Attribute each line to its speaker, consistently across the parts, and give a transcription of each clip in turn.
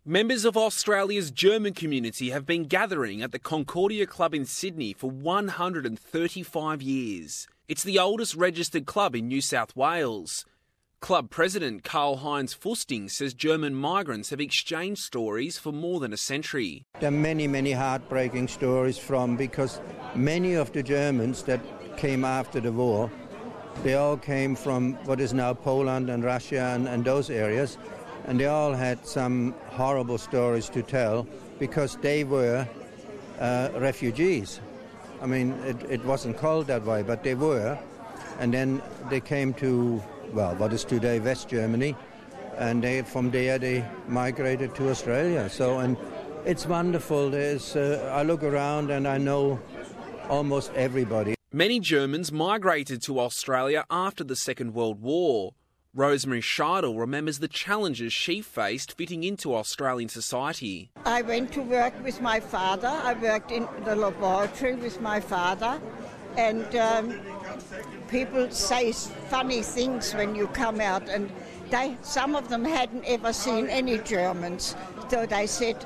Speaker 1: Members of Australia's German community have been gathering at the Concordia Club in Sydney for 135 years. It's the oldest registered club in New South Wales. Club president Karl-Heinz Fusting says German migrants have exchanged stories for more than a century.
Speaker 2: There are many heartbreaking stories because many of the Germans that came after the war, they all came from what is now Poland and Russia and those areas. And they all had some horrible stories to tell because they were refugees. I mean, it wasn't called that way, but they were. And then they came to, what is today West Germany, and from there they migrated to Australia. And it's wonderful. I look around and I know almost everybody.
Speaker 1: Many Germans migrated to Australia after the Second World War. Rosemary Scheidel remembers the challenges she faced fitting into Australian society.
Speaker 3: I went to work with my father. I worked in the laboratory with my father. And people say funny things when you come out. And some of them hadn't ever seen any Germans. So they said,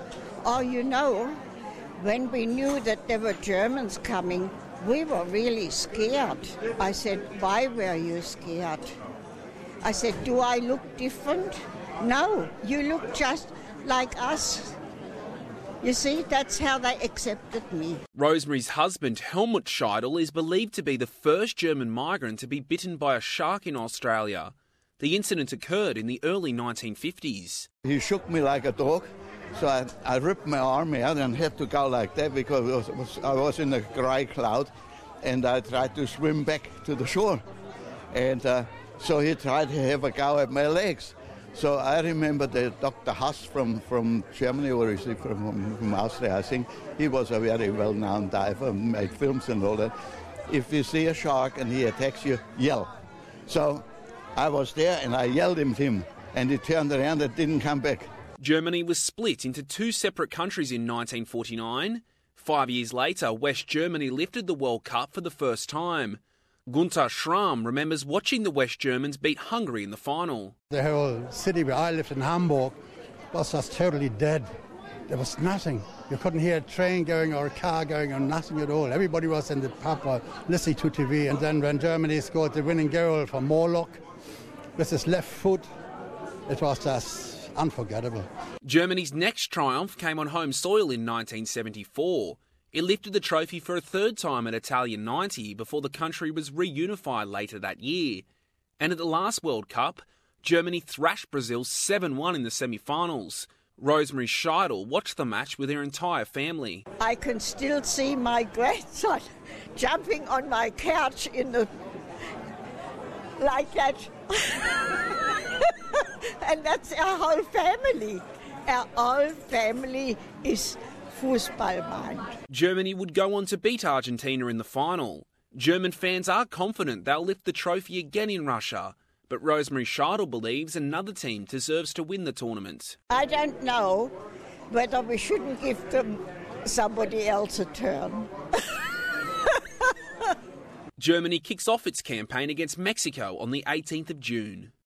Speaker 3: when we knew that there were Germans coming, we were really scared. I said, why were you scared? I said, do I look different? No, you look just like us. You see, that's how they accepted me.
Speaker 1: Rosemary's husband, Helmut Scheidel, is believed to be the first German migrant to be bitten by a shark in Australia. The incident occurred in the early 1950s.
Speaker 4: He shook me like a dog, so I ripped my arm out and had to go like that because I was in a grey cloud and I tried to swim back to the shore. And so he tried to have a go at my legs. So I remember that Dr. Haas from Germany, or is he from Austria, I think. He was a very well-known diver, made films and all that. If you see a shark and he attacks you, yell. So I was there and I yelled at him and he turned around and didn't come back.
Speaker 1: Germany was split into two separate countries in 1949. 5 years later, West Germany lifted the World Cup for the first time. Gunther Schramm remembers watching the West Germans beat Hungary in the final.
Speaker 5: The whole city where I lived in Hamburg was just totally dead. There was nothing. You couldn't hear a train going or a car going or nothing at all. Everybody was in the pub or listening to TV. And then when Germany scored the winning goal for Morlock with his left foot, it was just unforgettable.
Speaker 1: Germany's next triumph came on home soil in 1974. It lifted the trophy for a third time at Italian 90 before the country was reunified later that year. And at the last World Cup, Germany thrashed Brazil 7-1 in the semi-finals. Rosemary Scheidel watched the match with her entire family.
Speaker 3: I can still see my grandson jumping on my couch like that. And that's our whole family. Our whole family is Fußballmand.
Speaker 1: Germany would go on to beat Argentina in the final. German fans are confident they'll lift the trophy again in Russia, but Rosemary Scheidel believes another team deserves to win the tournament.
Speaker 3: I don't know whether we shouldn't give them somebody else a turn.
Speaker 1: Germany kicks off its campaign against Mexico on the 18th of June.